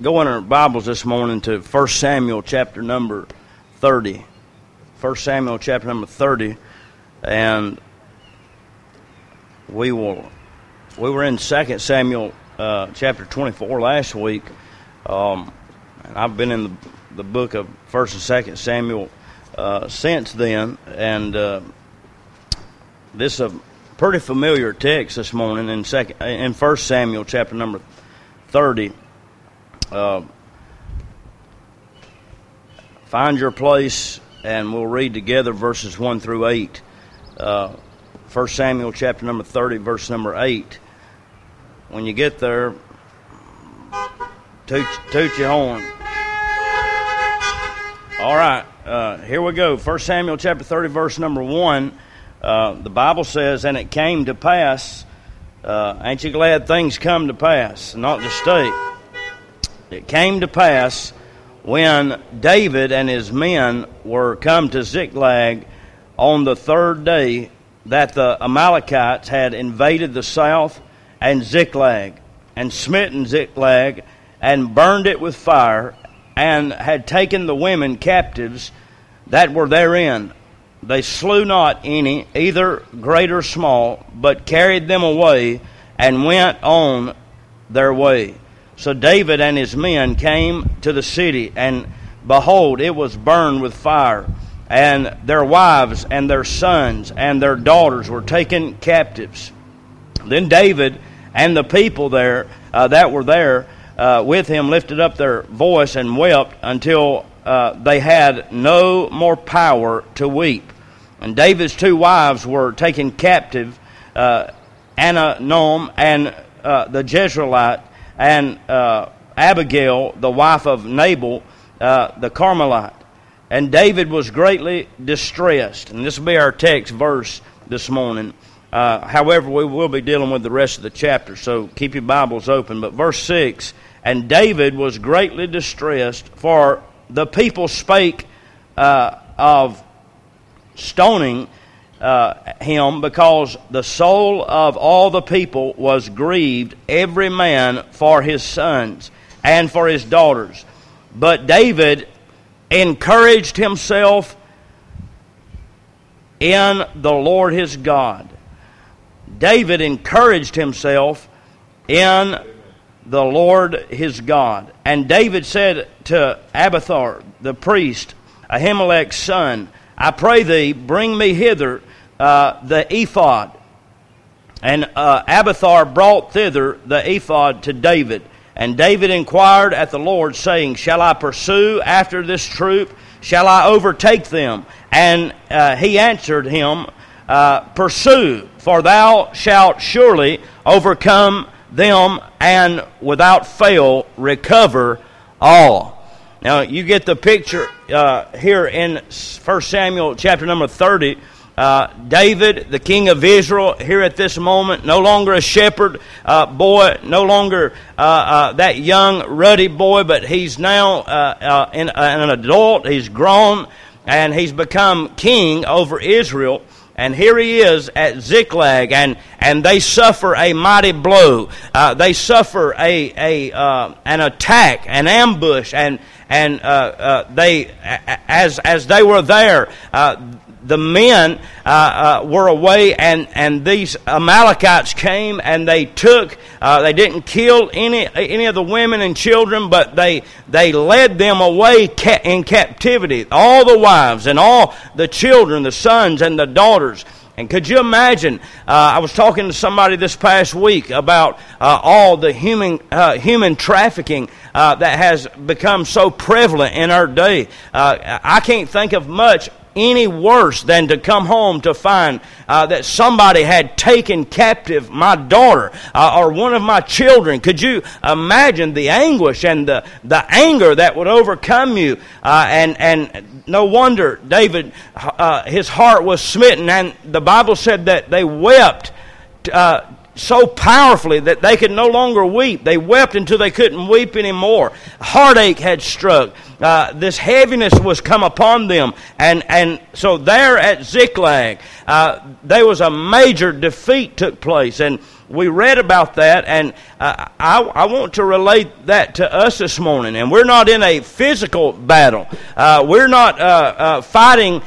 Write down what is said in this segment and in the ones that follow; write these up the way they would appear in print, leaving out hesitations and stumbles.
go in our Bibles this morning to 1 Samuel chapter number 30. 1 Samuel chapter number 30. And we were in 2 Samuel chapter 24 last week. And I've been in the book of 1 and 2 Samuel since then. And this is a pretty familiar text this morning in 1 Samuel chapter number 30. Find your place, and we'll read together verses 1 through 8. 1 Samuel chapter number 30, verse number 8. When you get there, toot your horn. All right, here we go. 1 Samuel chapter 30, verse number 1. The Bible says, "And it came to pass," ain't you glad things come to pass, not just stay? "It came to pass when David and his men were come to Ziklag on the third day that the Amalekites had invaded the south and Ziklag, and smitten Ziklag, and burned it with fire, and had taken the women captives that were therein. They slew not any, either great or small, but carried them away, and went on their way. So David and his men came to the city, and behold, it was burned with fire, and their wives and their sons and their daughters were taken captives. Then David and the people there that were there with him lifted up their voice and wept until they had no more power to weep. And David's two wives were taken captive, Ahinoam and the Jezreelite, and Abigail, the wife of Nabal, the Carmelite. And David was greatly distressed." And this will be our text verse this morning. However, we will be dealing with the rest of the chapter, so keep your Bibles open. But verse 6, "And David was greatly distressed, for the people spake of stoning him, because the soul of all the people was grieved, every man for his sons and for his daughters. But David encouraged himself in the Lord his God." David encouraged himself in the Lord his God. "And David said to Abiathar the priest, Ahimelech's son, I pray thee, bring me hither the ephod. And Abiathar brought thither the ephod to David. And David inquired at the Lord, saying, Shall I pursue after this troop? Shall I overtake them? And he answered him, Pursue, for thou shalt surely overcome them, and without fail recover all." Now, you get the picture here in 1 Samuel chapter number 30. David, the king of Israel, here at this moment, no longer a shepherd boy, no longer that young, ruddy boy, but he's now an adult. He's grown, and he's become king over Israel. And here he is at Ziklag, and they suffer a mighty blow. They suffer an attack, an ambush, and they, as they were there, the men were away, and these Amalekites came, and they took. They didn't kill any of the women and children, but they led them away in captivity, all the wives and all the children, the sons and the daughters. And could you imagine? I was talking to somebody this past week about all the human trafficking that has become so prevalent in our day. I can't think of much any worse than to come home to find that somebody had taken captive my daughter or one of my children. Could you imagine the anguish and the anger that would overcome you? And no wonder David, his heart was smitten, and the Bible said that they wept so powerfully that they could no longer weep. They wept until they couldn't weep anymore. Heartache had struck. This heaviness was come upon them. And so there at Ziklag, there was a major defeat took place. And we read about that, and I want to relate that to us this morning. And we're not in a physical battle. We're not fighting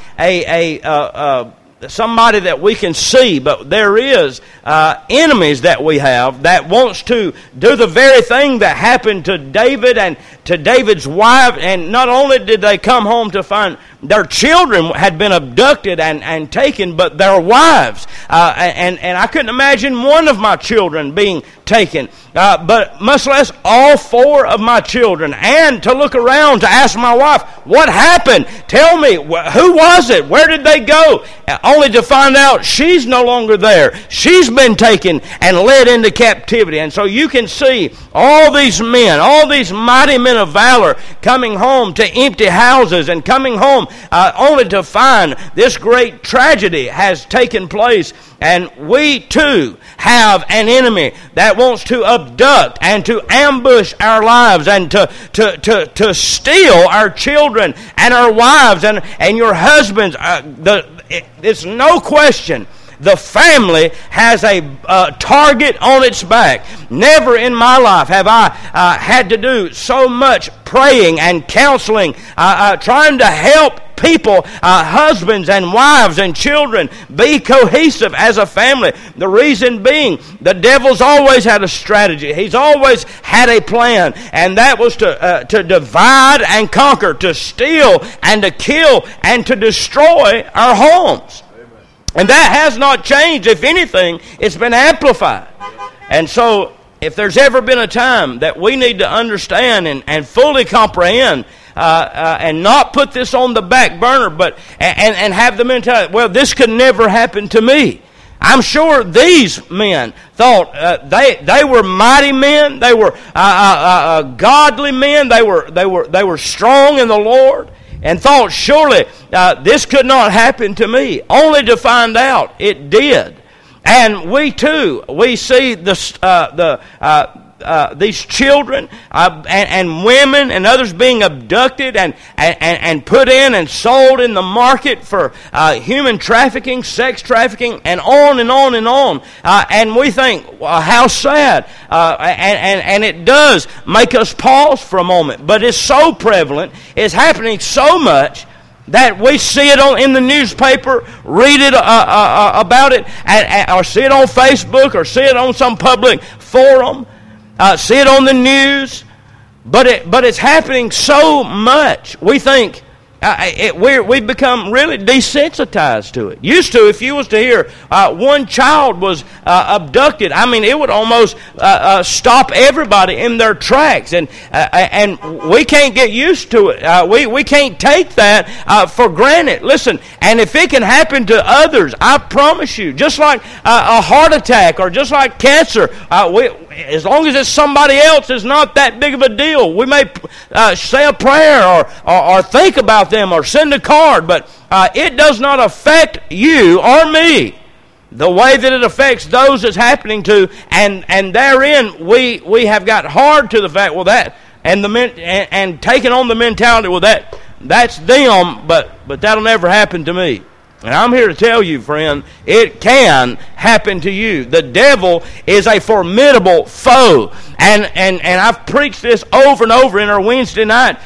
somebody that we can see, but there is enemies that we have that wants to do the very thing that happened to David and to David's wife. And not only did they come home to find their children had been abducted and taken, but their wives. And I couldn't imagine one of my children being taken, but much less all four of my children. And to look around to ask my wife, what happened? Tell me, who was it? Where did they go? Only to find out she's no longer there. She's been taken and led into captivity. And so you can see all these men, all these mighty men of valor coming home to empty houses and coming home only to find this great tragedy has taken place. And we too have an enemy that wants to abduct and to ambush our lives and to steal our children and our wives and your husbands. It's no question. The family has a target on its back. Never in my life have I had to do so much praying and counseling, trying to help people, husbands and wives and children, be cohesive as a family. The reason being, the devil's always had a strategy. He's always had a plan, and that was to divide and conquer, to steal and to kill and to destroy our homes. And that has not changed. If anything, it's been amplified. And so, if there's ever been a time that we need to understand and fully comprehend and not put this on the back burner, but and have the mentality, well, this could never happen to me. I'm sure these men thought they were mighty men. They were godly men. They were strong in the Lord. And thought, surely this could not happen to me, only to find out it did. And we too, we see these children and women and others being abducted and put in and sold in the market for human trafficking, sex trafficking, and on and on and on. And we think, well, how sad. And it does make us pause for a moment. But it's so prevalent, it's happening so much, that we see it in the newspaper, read it about it, or see it on Facebook, or see it on some public forum, see it on the news. But it's happening so much. We think we've become really desensitized to it. Used to, if you was to hear one child was abducted, I mean, it would almost stop everybody in their tracks, and we can't get used to it. We can't take that for granted. Listen, and if it can happen to others, I promise you, just like a heart attack or just like cancer, as long as it's somebody else, it's not that big of a deal. We may say a prayer or think about them or send a card, but it does not affect you or me the way that it affects those it's happening to, and therein we have got hard to the fact, well, that and taking on the mentality, well, that's them, but that'll never happen to me. And I'm here to tell you, friend, it can happen to you. The devil is a formidable foe. And I've preached this over and over in our Wednesday night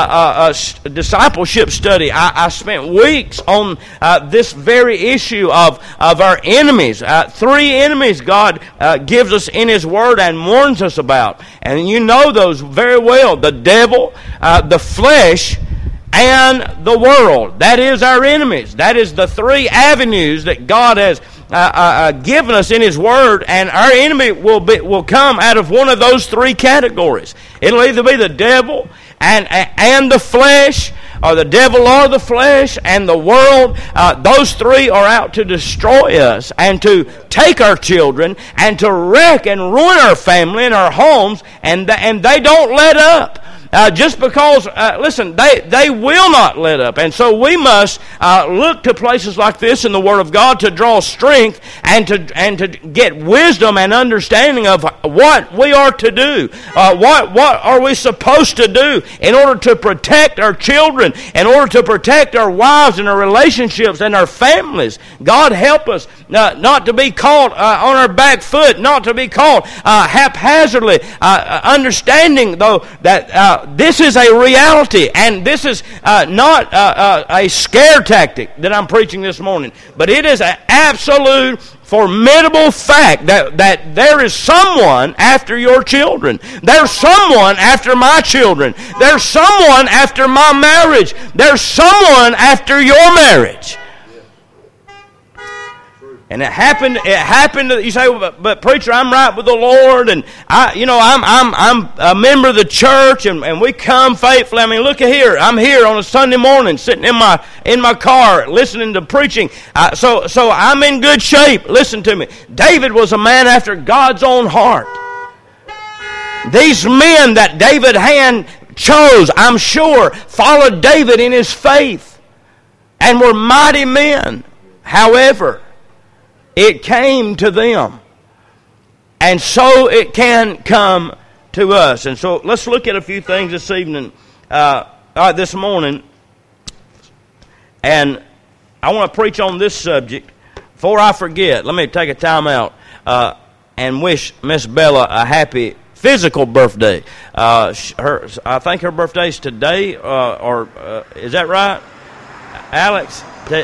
discipleship study. I spent weeks on this very issue of our enemies. 3 enemies God gives us in His Word and warns us about. And you know those very well. The devil, the flesh, and the world. That is our enemies. That is the 3 avenues that God has given us in His Word, and our enemy will come out of one of those 3 categories. It'll either be the devil and the flesh, or the devil or the flesh and the world. Those 3 are out to destroy us and to take our children and to wreck and ruin our family and our homes, and they don't let up. just because, listen, they will not let up. And so we must look to places like this in the Word of God to draw strength and to get wisdom and understanding of what we are to do. What are we supposed to do in order to protect our children, in order to protect our wives and our relationships and our families. God help us not to be caught on our back foot, not to be caught haphazardly, understanding, though, that this is a reality, and this is not a scare tactic that I'm preaching this morning, but it is an absolute formidable fact that there is someone after your children. There's someone after my children. There's someone after my marriage. There's someone after your marriage. And it happened. You say, but preacher, I'm right with the Lord, and I'm a member of the church, and we come faithfully. I mean, look at here. I'm here on a Sunday morning, sitting in my car, listening to preaching. So I'm in good shape. Listen to me. David was a man after God's own heart. These men that David hand chose, I'm sure, followed David in his faith, and were mighty men. However, it came to them, and so it can come to us. And so let's look at a few things this evening, this morning. And I want to preach on this subject. Before I forget, let me take a time out and wish Miss Bella a happy physical birthday. I think her birthday's today, or is that right, Alex?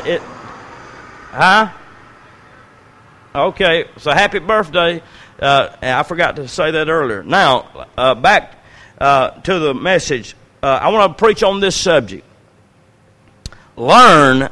Huh? Okay, so happy birthday. I forgot to say that earlier. Now, back to the message. I want to preach on this subject. Learning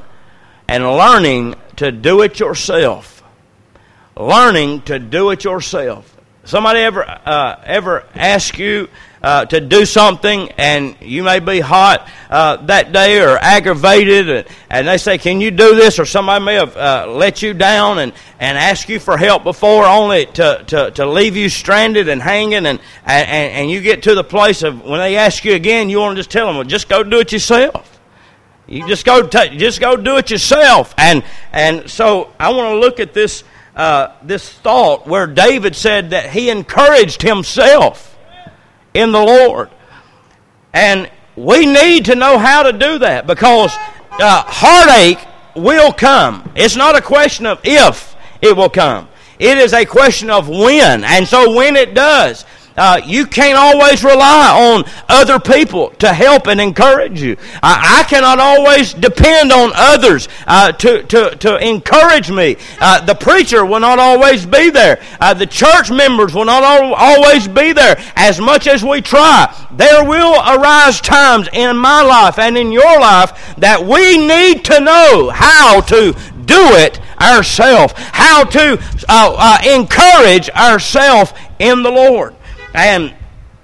to do it yourself. Learning to do it yourself. Somebody ever ask you to do something, and you may be hot that day or aggravated, and they say, can you do this? Or somebody may have let you down and asked you for help before, only to leave you stranded and hanging, and you get to the place of when they ask you again, you want to just tell them, well, just go do it yourself. You just go do it yourself. And so I want to look at this thought where David said that he encouraged himself in the Lord. And we need to know how to do that, because heartache will come. It's not a question of if it will come. It is a question of when. And so when it does, you can't always rely on other people to help and encourage you. I cannot always depend on others to encourage me. The preacher will not always be there. The church members will not always be there. As much as we try, there will arise times in my life and in your life that we need to know how to do it ourselves, how to encourage ourselves in the Lord. And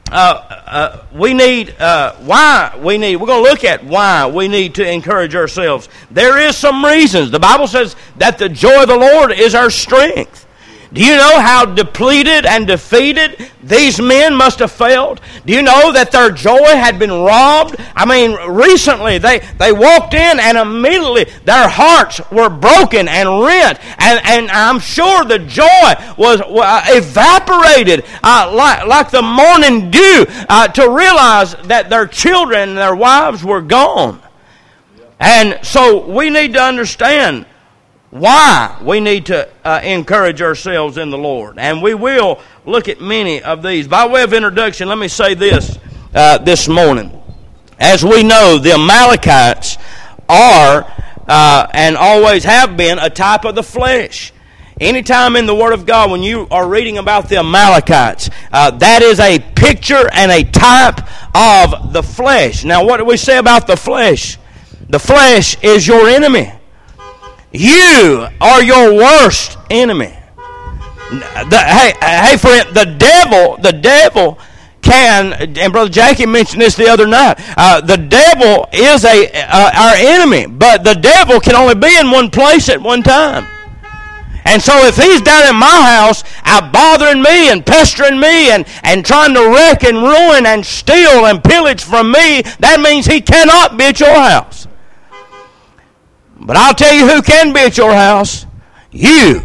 we're going to look at why we need to encourage ourselves. There is some reasons. The Bible says that the joy of the Lord is our strength. Do you know how depleted and defeated these men must have felt? Do you know that their joy had been robbed? I mean, recently they walked in and immediately their hearts were broken and rent. And I'm sure the joy was evaporated like the morning dew to realize that their children and their wives were gone. And so we need to understand why we need to encourage ourselves in the Lord. And we will look at many of these. By way of introduction, let me say this morning. As we know, the Amalekites are and always have been a type of the flesh. Anytime in the Word of God when you are reading about the Amalekites, that is a picture and a type of the flesh. Now, what do we say about the flesh? The flesh is your enemy. You are your worst enemy. Hey, friend, the devil can, and Brother Jackie mentioned this the other night, the devil is our enemy, but the devil can only be in one place at one time. And so if he's down at my house out bothering me and pestering me and trying to wreck and ruin and steal and pillage from me, that means he cannot be at your house. But I'll tell you who can be at your house. You.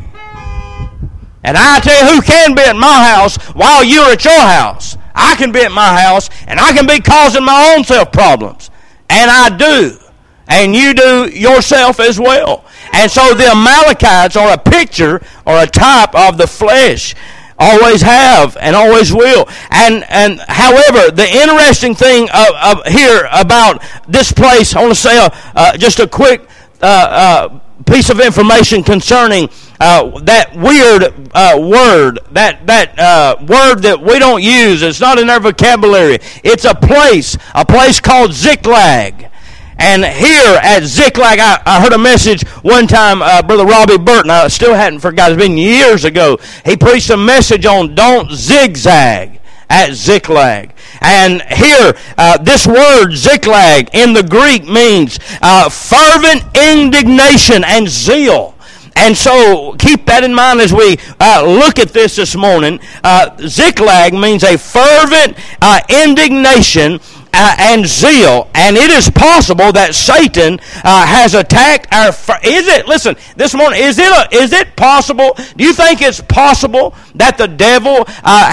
And I'll tell you who can be at my house while you're at your house. I can be at my house and I can be causing my own self problems. And I do. And you do yourself as well. And so the Amalekites are a picture or a type of the flesh. Always have and always will. And however, the interesting thing here about this place, I want to say just a quick piece of information concerning that weird word, that word that we don't use. It's not in our vocabulary. It's a place called Ziklag. And here at Ziklag, I heard a message one time, Brother Robbie Burton, I still hadn't forgotten, it's been years ago. He preached a message on don't zigzag at Ziklag. And here, this word Ziklag in the Greek means fervent indignation and zeal. And so keep that in mind as we look at this morning. Ziklag means a fervent indignation and zeal, and it is possible that Satan has attacked our. Listen, this morning, is it possible? Do you think it's possible that the devil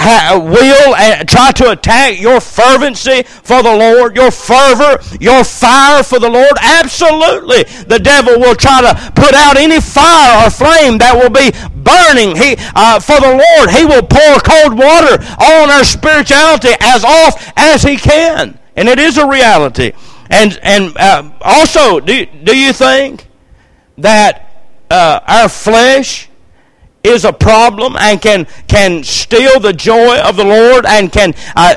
will try to attack your fervency for the Lord, your fervor, your fire for the Lord? Absolutely, the devil will try to put out any fire or flame that will be burning. For the Lord, he will pour cold water on our spirituality as oft as he can. And it is a reality. And also, do you think that our flesh is a problem and can steal the joy of the Lord and can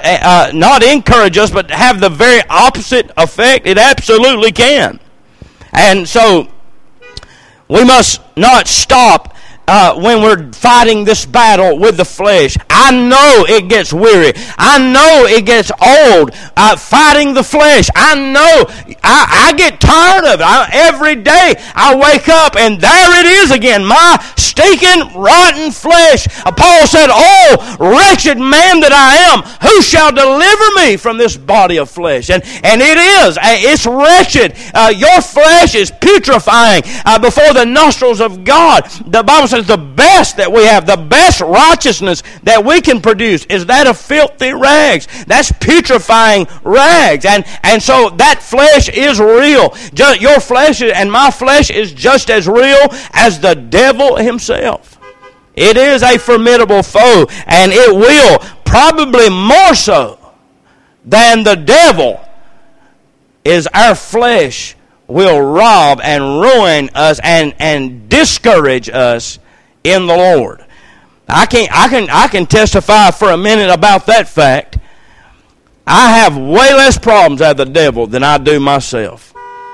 not encourage us but have the very opposite effect? It absolutely can. And so we must not stop when we're fighting this battle with the flesh. I know it gets weary. I know it gets old fighting the flesh. I know I get tired of it. Every day I wake up and there it is again, my stinking rotten flesh. Paul said, "Oh, wretched man that I am, who shall deliver me from this body of flesh?" And it is. It's wretched. Your flesh is putrefying before the nostrils of God. The Bible says the best that we have, the best righteousness that we can produce is that of filthy rags. That's putrefying rags. And so that flesh is real. Your flesh and my flesh is just as real as the devil himself. It is a formidable foe, and it will, probably more so than the devil, is our flesh will rob and ruin us and discourage us in the Lord. I can testify for a minute about that fact. I have way less problems out of the devil than I do myself.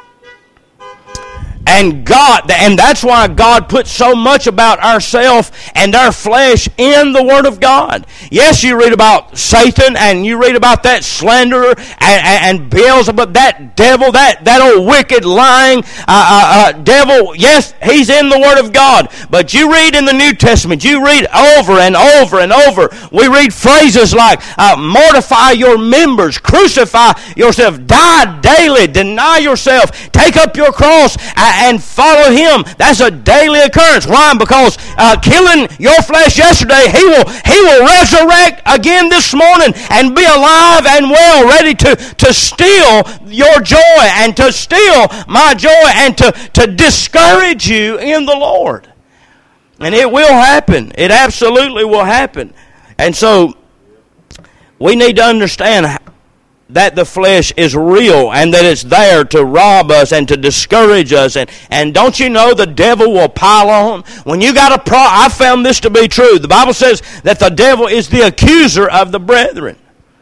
And that's why God put so much about ourself and our flesh in the Word of God. Yes, you read about Satan and you read about that slanderer and Beelzebub, but that devil, that old wicked lying devil, yes, he's in the Word of God. But you read in the New Testament, you read over and over and over, we read phrases like, mortify your members, crucify yourself, die daily, deny yourself, take up your cross, and follow him. That's a daily occurrence. Why? Because killing your flesh yesterday, he will resurrect again this morning and be alive and well, ready to steal your joy and to steal my joy and to discourage you in the Lord. And it will happen. It absolutely will happen. And so we need to understand that the flesh is real and that it's there to rob us and to discourage us. And don't you know the devil will pile on? When you got I found this to be true. The Bible says that the devil is the accuser of the brethren.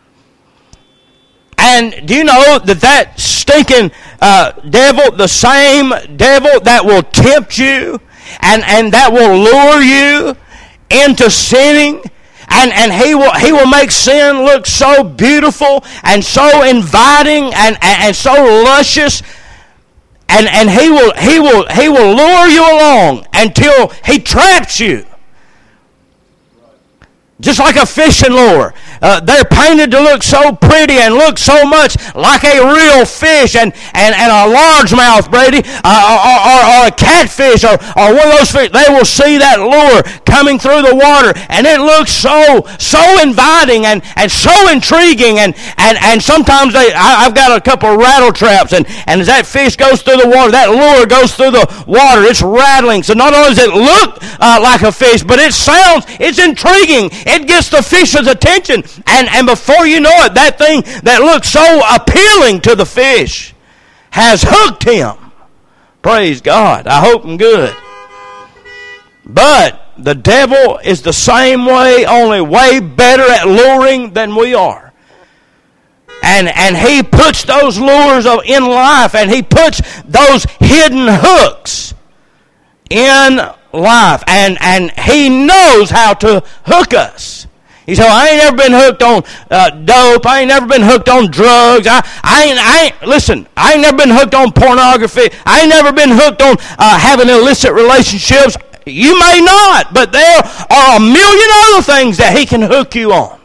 And do you know that stinking devil, the same devil that will tempt you and that will lure you into sinning, and he will make sin look so beautiful and so inviting and so luscious. And he will lure you along until he traps you. Just like a fishing lure. They're painted to look so pretty and look so much like a real fish and a largemouth, Brady, or a catfish or one of those fish. They will see that lure coming through the water, and it looks so inviting and so intriguing. And sometimes I've got a couple of rattle traps, and as that fish goes through the water, that lure goes through the water. It's rattling. So not only does it look like a fish, but it's intriguing. It gets the fish's attention. And before you know it, that thing that looks so appealing to the fish has hooked him. Praise God. I hope I'm good. But the devil is the same way, only way better at luring than we are. And he puts those lures in life, and he puts those hidden hooks in life. And he knows how to hook us. You say, I ain't never been hooked on dope. I ain't never been hooked on drugs. Listen, I ain't never been hooked on pornography. I ain't never been hooked on having illicit relationships. You may not, but there are a million other things that he can hook you on.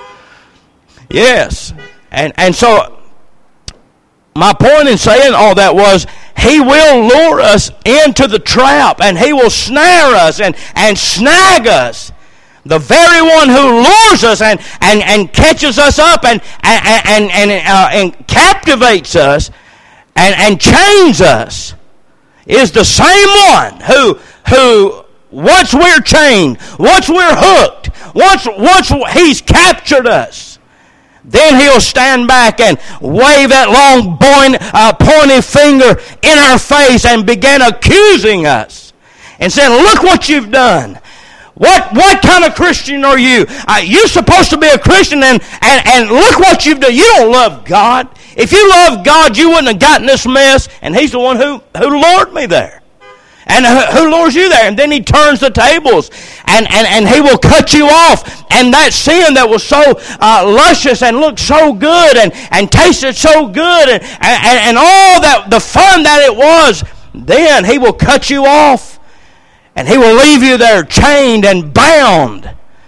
Yes. And so my point in saying all that was, he will lure us into the trap, and he will snare us and snag us. The very one who lures us and catches us up and captivates us and chains us is the same one who once we're chained, once we're hooked, once he's captured us, then he'll stand back and wave that long pointy finger in our face and begin accusing us and saying, look what you've done. What kind of Christian are you? You're supposed to be a Christian, and look what you've done. You don't love God. If you love God, you wouldn't have gotten this mess, and he's the one who lured me there. And who lures you there? And then he turns the tables, and he will cut you off. And that sin that was so luscious and looked so good and tasted so good and all that, the fun that it was, then he will cut you off. And he will leave you there chained and bound.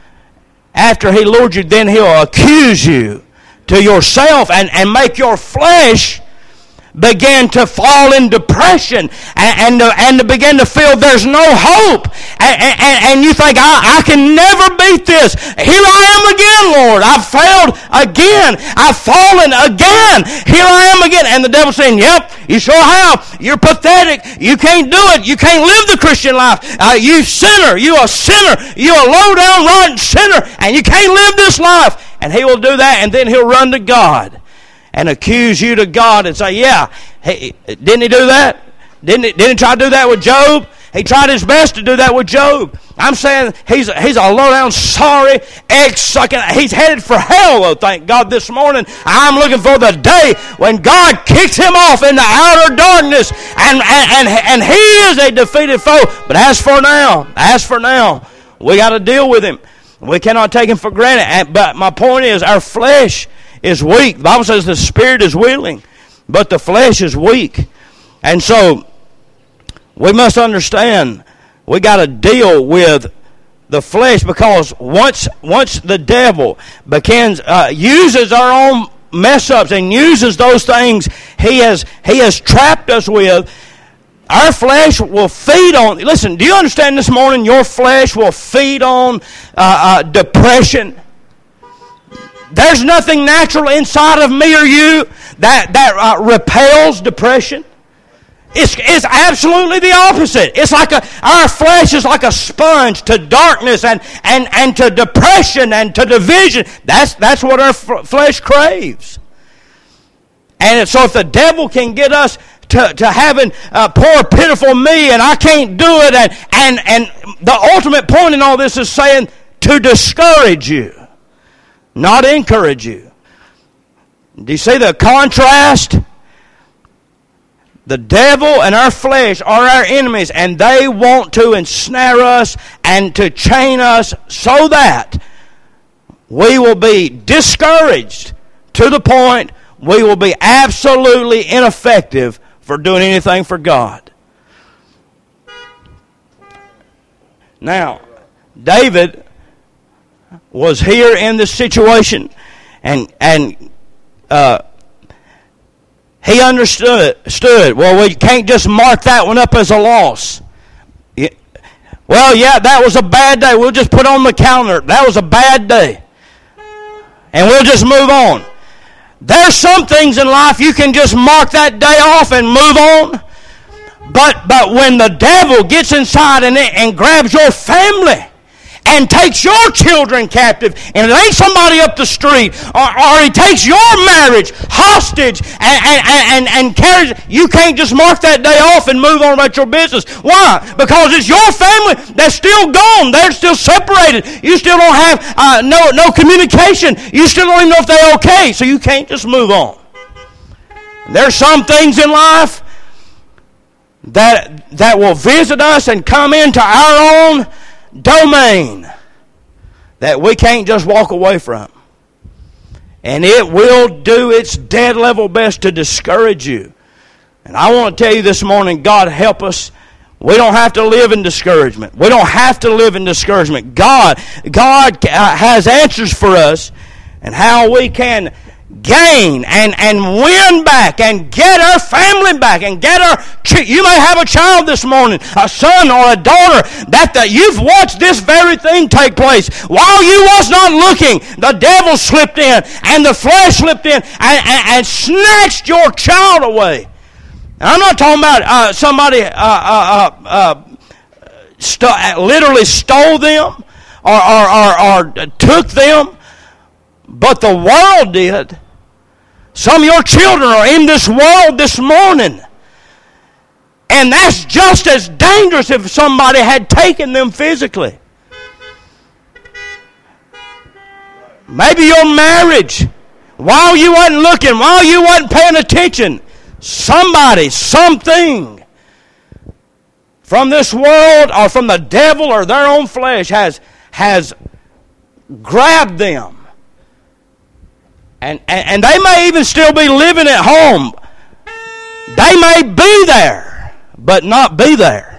After he lured you, then he'll accuse you to yourself and make your flesh begin to fall in depression and to begin to feel there's no hope. And you think, I can never beat this. Here I am again, Lord. I've failed again. I've fallen again. Here I am again. And the devil's saying, yep, you sure have. You're pathetic. You can't do it. You can't live the Christian life. You sinner. You a sinner. You a low-down, rotten sinner. And you can't live this life. And he will do that, and then he'll run to God and accuse you to God and say, yeah, hey, didn't he do that? Didn't he try to do that with Job? He tried his best to do that with Job. I'm saying he's a low-down, sorry, egg-sucking. He's headed for hell, though, thank God, this morning. I'm looking for the day when God kicks him off into outer darkness, and he is a defeated foe. But as for now, we got to deal with him. We cannot take him for granted. But my point is, our flesh is weak. The Bible says the spirit is willing, but the flesh is weak. And so we must understand we got to deal with the flesh, because once the devil uses our own mess ups and uses those things he has trapped us with, our flesh will feed on. Listen, do you understand this morning? Your flesh will feed on depression. There's nothing natural inside of me or you that repels depression. It's absolutely the opposite. It's like our flesh is like a sponge to darkness and to depression and to division. That's what our flesh craves. And so if the devil can get us to having poor pitiful me and I can't do it, and the ultimate point in all this is saying to discourage you, not encourage you. Do you see the contrast? The devil and our flesh are our enemies, and they want to ensnare us and to chain us so that we will be discouraged to the point we will be absolutely ineffective for doing anything for God. Now, David was here in this situation, and he understood. Well, we can't just mark that one up as a loss. Well, yeah, that was a bad day. We'll just put on the calendar, that was a bad day. And we'll just move on. There's some things in life you can just mark that day off and move on. But when the devil gets inside and grabs your family and takes your children captive, and it ain't somebody up the street, or he takes your marriage hostage and carries, you can't just mark that day off and move on about your business. Why? Because it's your family that's still gone. They're still separated. You still don't have no communication. You still don't even know if they're okay, so you can't just move on. There's some things in life that will visit us and come into our own domain that we can't just walk away from. And it will do its dead level best to discourage you. And I want to tell you this morning, God help us. We don't have to live in discouragement. We don't have to live in discouragement. God has answers for us and how we can gain and win back and get our family back and get our... You may have a child this morning, a son or a daughter, that you've watched this very thing take place. While you was not looking, the devil slipped in and the flesh slipped in and snatched your child away. And I'm not talking about somebody literally stole them or took them, but the world did. Some of your children are in this world this morning. And that's just as dangerous if somebody had taken them physically. Maybe your marriage, while you wasn't looking, while you wasn't paying attention, somebody, something from this world or from the devil or their own flesh has grabbed them. And they may even still be living at home. They may be there, but not be there.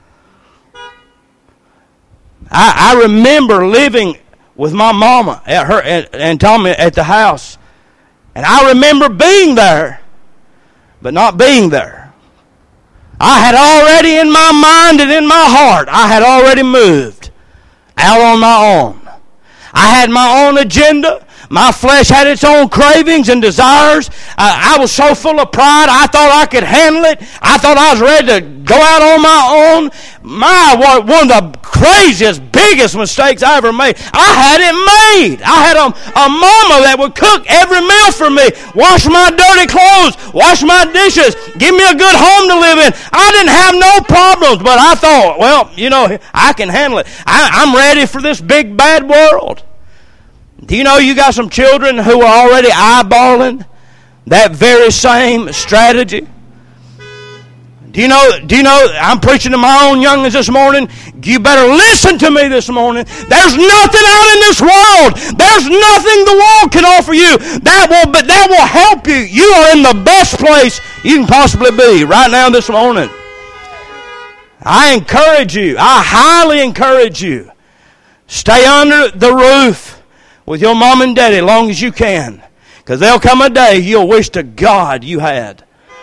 I remember living with my mama at her and Tommy at the house. And I remember being there, but not being there. I had already in my mind and in my heart, I had already moved out on my own. I had my own agenda. My flesh had its own cravings and desires. I was so full of pride, I thought I could handle it. I thought I was ready to go out on my own. One of the craziest, biggest mistakes I ever made. I had it made. I had a mama that would cook every meal for me, wash my dirty clothes, wash my dishes, give me a good home to live in. I didn't have no problems, but I thought, well, I can handle it. I'm ready for this big, bad world. Do you know you got some children who are already eyeballing that very same strategy? Do you know, I'm preaching to my own youngins this morning. You better listen to me this morning. There's nothing out in this world. There's nothing the world can offer you that will help you. You are in the best place you can possibly be right now this morning. I encourage you. I highly encourage you. Stay under the roof with your mom and daddy as long as you can. Because there'll come a day you'll wish to God you had.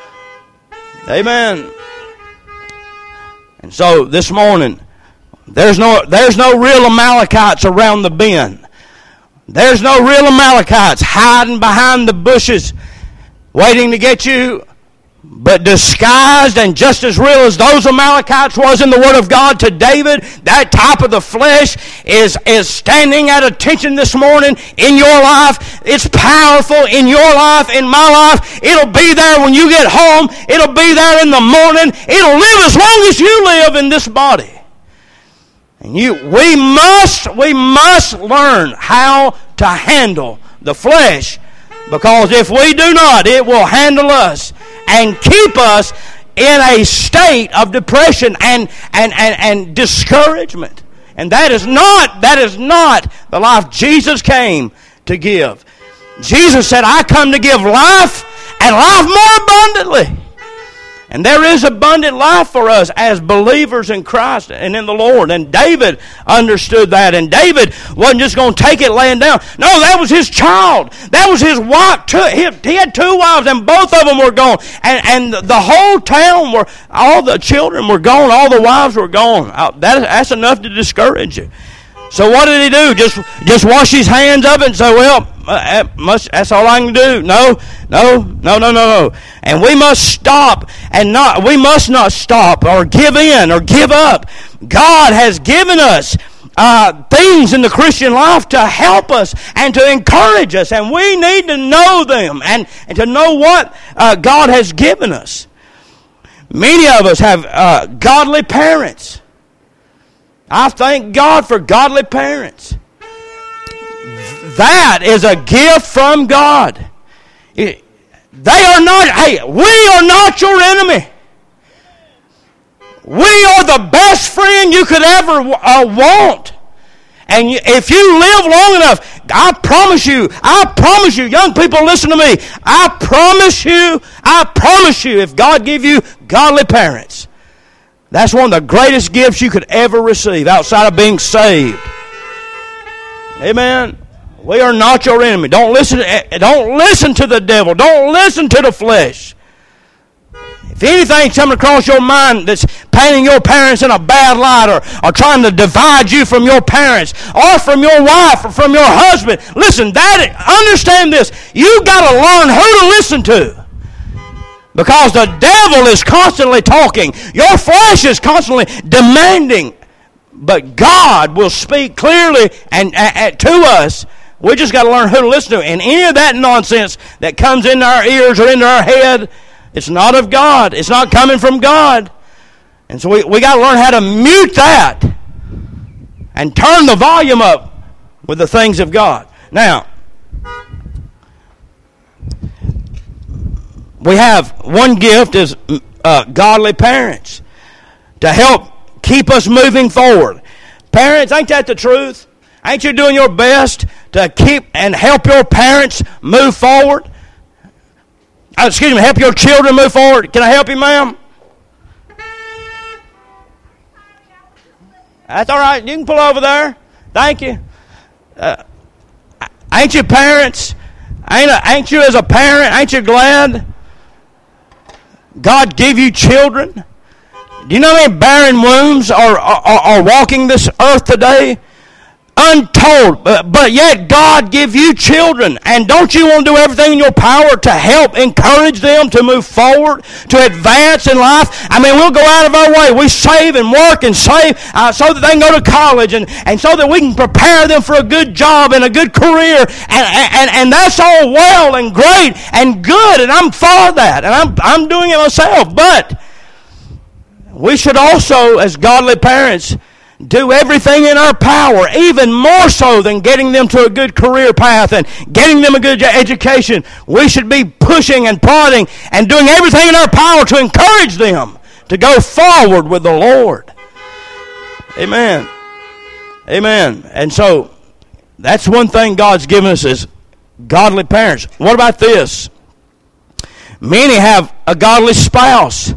Amen. And so this morning, there's no real Amalekites around the bend. There's no real Amalekites hiding behind the bushes waiting to get you. But disguised and just as real as those Amalekites was in the Word of God to David, that type of the flesh is standing at attention this morning in your life. It's powerful in your life, in my life. It'll be there when you get home. It'll be there in the morning. It'll live as long as you live in this body. And we must learn how to handle the flesh, because if we do not, it will handle us and keep us in a state of depression and discouragement. And that is not the life Jesus came to give. Jesus said, I come to give life and life more abundantly. And there is abundant life for us as believers in Christ and in the Lord. And David understood that. And David wasn't just going to take it laying down. No, that was his child. That was his wife. He had 2 wives, and both of them were gone. And the whole town, all the children were gone. All the wives were gone. That's enough to discourage you. So what did he do? Just wash his hands of it and say, well, that's all I can do. No. And we must stop we must not stop or give in or give up. God has given us things in the Christian life to help us and to encourage us, and we need to know them and to know what God has given us. Many of us have godly parents. I thank God for godly parents. That is a gift from God. We are not your enemy. We are the best friend you could ever want. And if you live long enough, I promise you, young people, listen to me. I promise you, if God give you godly parents, that's one of the greatest gifts you could ever receive outside of being saved. Amen. We are not your enemy. Don't listen to the devil. Don't listen to the flesh. If anything's coming across your mind that's painting your parents in a bad light or trying to divide you from your parents or from your wife or from your husband, listen, understand this. You've got to learn who to listen to. Because the devil is constantly talking. Your flesh is constantly demanding. But God will speak clearly and to us. We just got to learn who to listen to. And any of that nonsense that comes into our ears or into our head, it's not of God. It's not coming from God. And so we got to learn how to mute that and turn the volume up with the things of God. Now, we have one gift is godly parents to help keep us moving forward. Parents, ain't that the truth? Ain't you doing your best to keep and help your parents move forward? Help your children move forward. Can I help you, ma'am? That's all right. You can pull over there. Thank you. Ain't you parents? Ain't you as a parent, ain't you glad God gave you children? Do you know how many barren wombs are walking this earth today? Untold. But yet God give you children. And don't you want to do everything in your power to help encourage them to move forward, to advance in life? I mean, we'll go out of our way. We save and work and save so that they can go to college and so that we can prepare them for a good job and a good career. And that's all well and great and good. And I'm for that. And I'm doing it myself. But we should also, as godly parents, do everything in our power, even more so than getting them to a good career path and getting them a good education. We should be pushing and prodding and doing everything in our power to encourage them to go forward with the Lord. Amen. Amen. And so, that's one thing God's given us is godly parents. What about this? Many have a godly spouse.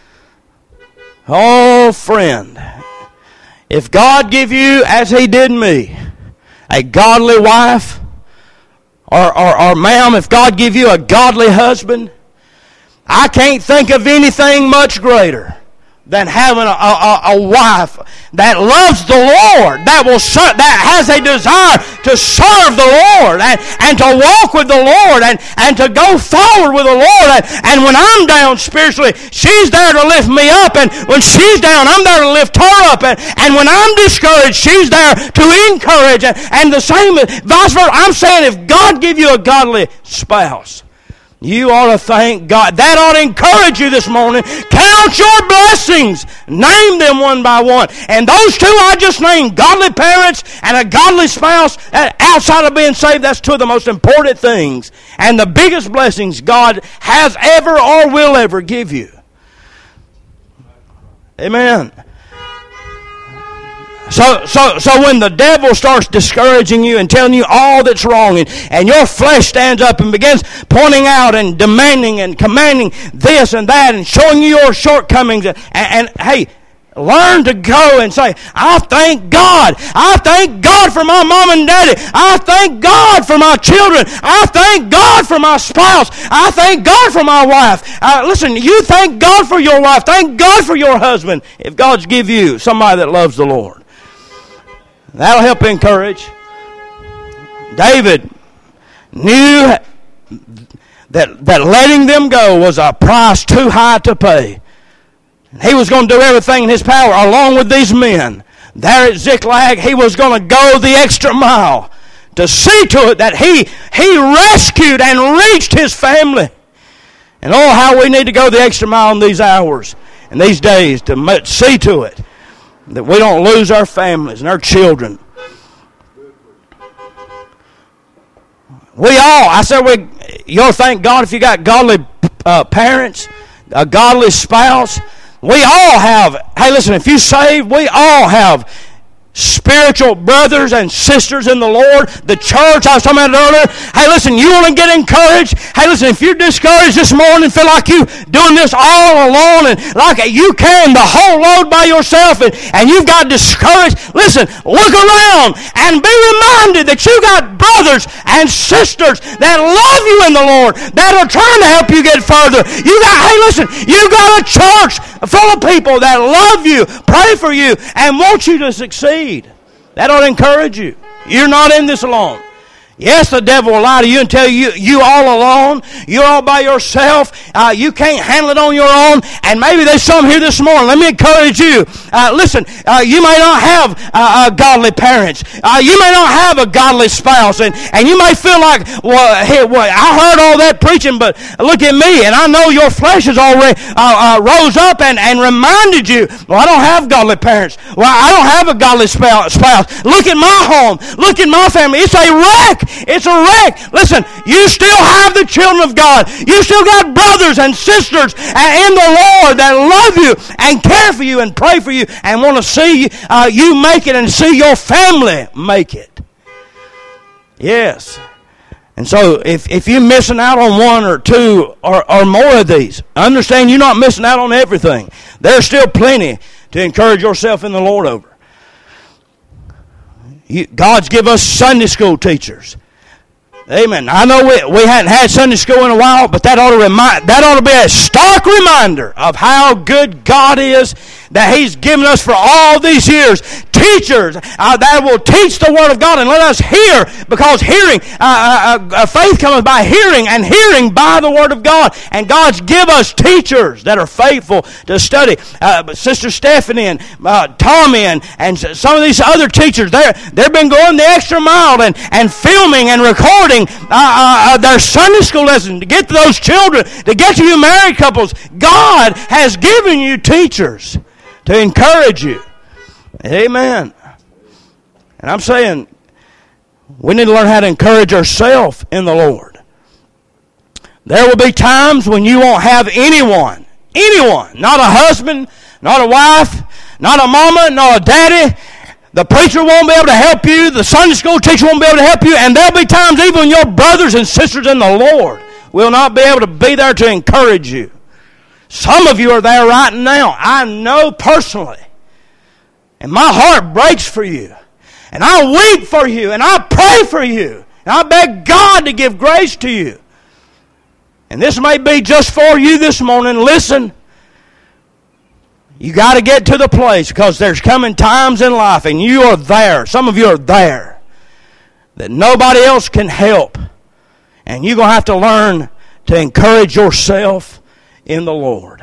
Oh, friend. If God give you, as He did me, a godly wife, or ma'am, if God give you a godly husband, I can't think of anything much greater than having a wife that loves the Lord, that has a desire to serve the Lord and to walk with the Lord and to go forward with the Lord. And when I'm down spiritually, she's there to lift me up. And when she's down, I'm there to lift her up. And when I'm discouraged, she's there to encourage. And the same, vice versa. I'm saying if God give you a godly spouse, you ought to thank God. That ought to encourage you this morning. Count your blessings. Name them one by one. And those two I just named, godly parents and a godly spouse, outside of being saved, that's two of the most important things and the biggest blessings God has ever or will ever give you. Amen. So when the devil starts discouraging you and telling you all that's wrong, and your flesh stands up and begins pointing out and demanding and commanding this and that and showing you your shortcomings, and hey, learn to go and say, I thank God. I thank God for my mom and daddy. I thank God for my children. I thank God for my spouse. I thank God for my wife. Listen, you thank God for your wife. Thank God for your husband. If God's give you somebody that loves the Lord, that'll help encourage. David knew that letting them go was a price too high to pay. He was going to do everything in his power along with these men. There at Ziklag, he was going to go the extra mile to see to it that he rescued and reached his family. And oh, how we need to go the extra mile in these hours and these days to see to it that we don't lose our families and our children. You'll thank God if you got godly parents, a godly spouse. We all have, hey listen, if you saved, we all have spiritual brothers and sisters in the Lord. The church, I was talking about it earlier. Hey listen, you want to get encouraged? Hey listen, if you're discouraged this morning, feel like you doing this all alone and like you carrying the whole load by yourself and you've got discouraged, listen, look around and be reminded that you got brothers and sisters that love you in the Lord, that are trying to help you get further. You got a church full of people that love you, pray for you, and want you to succeed. That ought to encourage you. You're not in this alone. Yes, the devil will lie to you and tell you you all alone. You're all by yourself. You can't handle it on your own. And maybe there's some here this morning. Let me encourage you. Listen, you may not have godly parents. You may not have a godly spouse. And you may feel like, I heard all that preaching, but look at me. And I know your flesh has already rose up and reminded you, I don't have godly parents. I don't have a godly spouse. Look at my home. Look at my family. It's a wreck. It's a wreck. Listen, you still have the children of God. You still got brothers and sisters in the Lord that love you and care for you and pray for you and want to see you make it and see your family make it. Yes. And so if you're missing out on one or two or more of these, understand you're not missing out on everything. There's still plenty to encourage yourself in the Lord over. God's give us Sunday school teachers. Amen. I know we hadn't had Sunday school in a while, but that ought to be a stark reminder of how good God is, that He's given us for all these years teachers that will teach the Word of God and let us hear, because hearing, faith cometh by hearing, and hearing by the Word of God. And God's give us teachers that are faithful to study. Sister Stephanie and Tommy and some of these other teachers, they've been going the extra mile and filming and recording their Sunday school lesson to get to those children, to get to you married couples. God has given you teachers to encourage you. Amen. And I'm saying we need to learn how to encourage ourselves in the Lord. There will be times when you won't have anyone, not a husband, not a wife, not a mama, not a daddy. The preacher won't be able to help you. The Sunday school teacher won't be able to help you. And there'll be times even when your brothers and sisters in the Lord will not be able to be there to encourage you. Some of you are there right now. I know personally. And my heart breaks for you. And I weep for you. And I pray for you. And I beg God to give grace to you. And this may be just for you this morning. Listen. You got to get to the place, because there's coming times in life, and you are there. Some of you are there, that nobody else can help. And you're going to have to learn to encourage yourself in the Lord.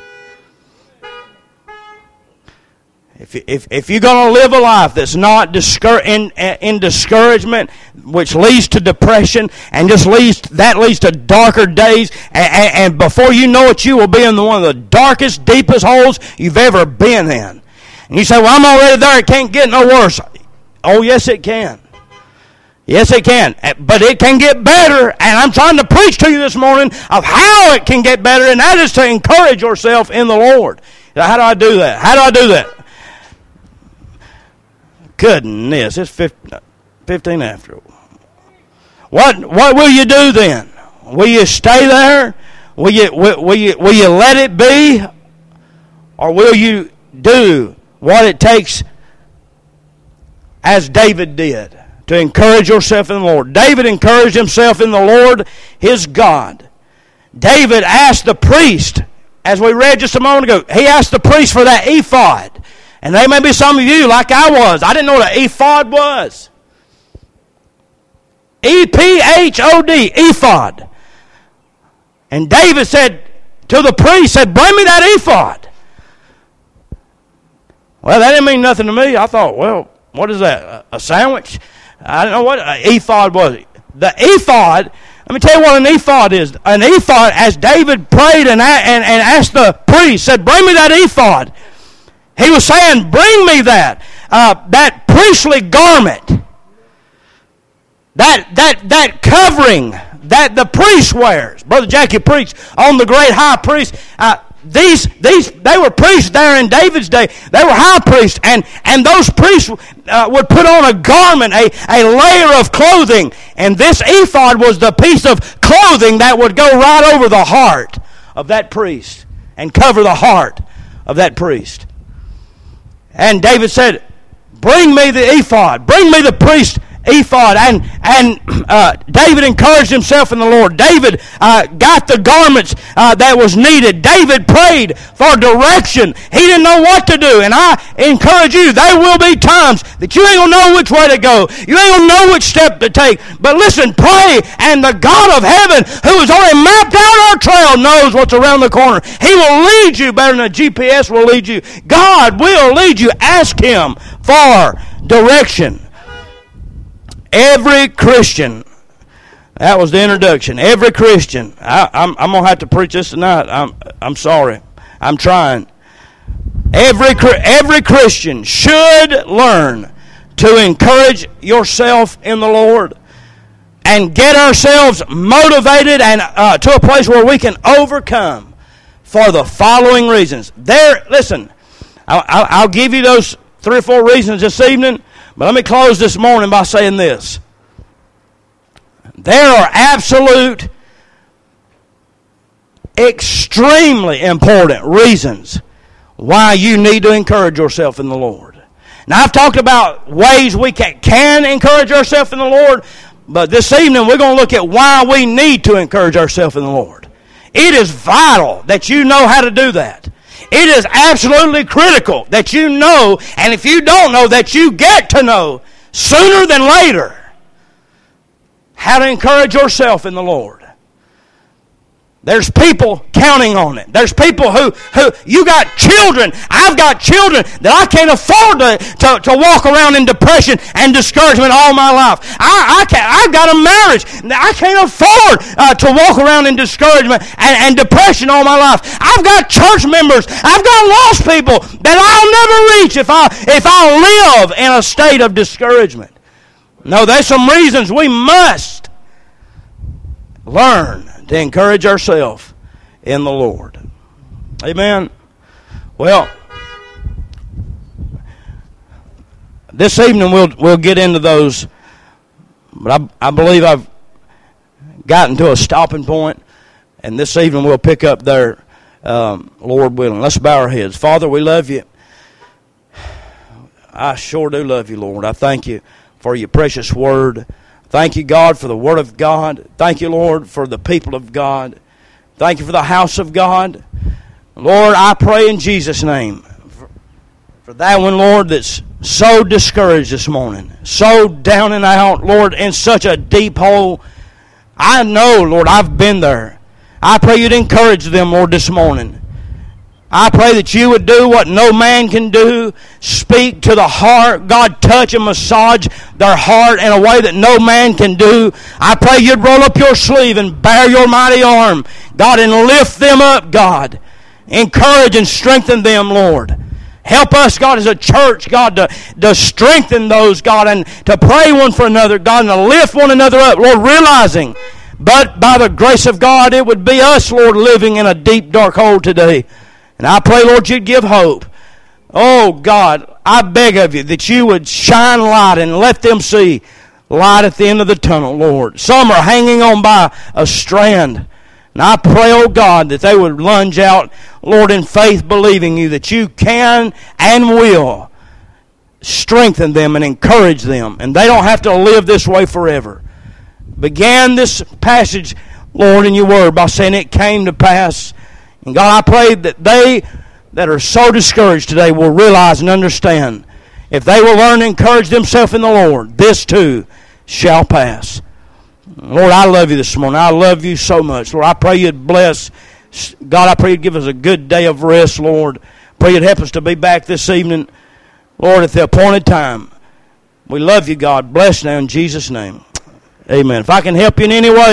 If you're going to live a life that's not in discouragement, which leads to depression, and just leads to darker days, and before you know it, you will be in one of the darkest, deepest holes you've ever been in. And you say, well, I'm already there, it can't get no worse. Oh, yes, it can. Yes, it can. But it can get better, and I'm trying to preach to you this morning of how it can get better, and that is to encourage yourself in the Lord. Now, how do I do that? Goodness, it's 15 after. What will you do then? Will you stay there? Will you let it be? Or will you do what it takes as David did to encourage yourself in the Lord? David encouraged himself in the Lord his God. David asked the priest, as we read just a moment ago, he asked the priest for that ephod. And there may be some of you like I was. I didn't know what an ephod was. E-P-H-O-D, ephod. And David said to the priest, bring me that ephod. Well, that didn't mean nothing to me. I thought, well, what is that, a sandwich? I don't know what an ephod was. The ephod, let me tell you what an ephod is. An ephod, as David prayed and asked the priest, said, bring me that ephod. He was saying, bring me that priestly garment, that covering that the priest wears. Brother Jackie preached on the great high priest. They were priests there in David's day. They were high priests, and those priests would put on a garment, a layer of clothing, and this ephod was the piece of clothing that would go right over the heart of that priest and cover the heart of that priest. And David said, bring me the ephod, bring me the priest ephod. And David encouraged himself in the Lord. David got the garments that was needed. David prayed for direction. He didn't know what to do. And I encourage you, there will be times that you ain't going to know which way to go. You ain't going to know which step to take. But listen, pray, and the God of heaven, who has already mapped out our trail, knows what's around the corner. He will lead you better than a GPS will lead you. God will lead you. Ask Him for direction. Every Christian, that was the introduction. Every Christian, I'm going to have to preach this tonight. I'm sorry. I'm trying. Every Christian should learn to encourage yourself in the Lord and get ourselves motivated and to a place where we can overcome for the following reasons. Listen, I'll give you those 3 or 4 reasons this evening. But let me close this morning by saying this. There are absolute, extremely important reasons why you need to encourage yourself in the Lord. Now, I've talked about ways we can encourage ourselves in the Lord, but this evening we're going to look at why we need to encourage ourselves in the Lord. It is vital that you know how to do that. It is absolutely critical that you know, and if you don't know, that you get to know sooner than later how to encourage yourself in the Lord. There's people counting on it. There's people who you got children. I've got children that I can't afford to walk around in depression and discouragement all my life. I've got a marriage. I can't afford to walk around in discouragement and depression all my life. I've got church members. I've got lost people that I'll never reach if I live in a state of discouragement. No, there's some reasons we must learn to encourage ourselves in the Lord. Amen. Well, this evening we'll get into those, but I believe I've gotten to a stopping point, and this evening we'll pick up there, Lord willing. Let's bow our heads. Father, we love you. I sure do love you, Lord. I thank you for your precious word. Thank you, God, for the Word of God. Thank you, Lord, for the people of God. Thank you for the house of God. Lord, I pray in Jesus' name for that one, Lord, that's so discouraged this morning, so down and out, Lord, in such a deep hole. I know, Lord, I've been there. I pray you'd encourage them, Lord, this morning. I pray that you would do what no man can do. Speak to the heart. God, touch and massage their heart in a way that no man can do. I pray you'd roll up your sleeve and bare your mighty arm, God, and lift them up, God. Encourage and strengthen them, Lord. Help us, God, as a church, God, to strengthen those, God, and to pray one for another, God, and to lift one another up, Lord, realizing, but by the grace of God, it would be us, Lord, living in a deep, dark hole today. And I pray, Lord, you'd give hope. Oh, God, I beg of you that you would shine light and let them see light at the end of the tunnel, Lord. Some are hanging on by a strand. And I pray, oh God, that they would lunge out, Lord, in faith, believing you that you can and will strengthen them and encourage them. And they don't have to live this way forever. Began this passage, Lord, in your word by saying it came to pass. And God, I pray that they that are so discouraged today will realize and understand. If they will learn to encourage themselves in the Lord, this too shall pass. Lord, I love you this morning. I love you so much. Lord, I pray you'd bless. God, I pray you'd give us a good day of rest, Lord. Pray you'd help us to be back this evening, Lord, at the appointed time. We love you, God. Bless now in Jesus' name. Amen. If I can help you in any way,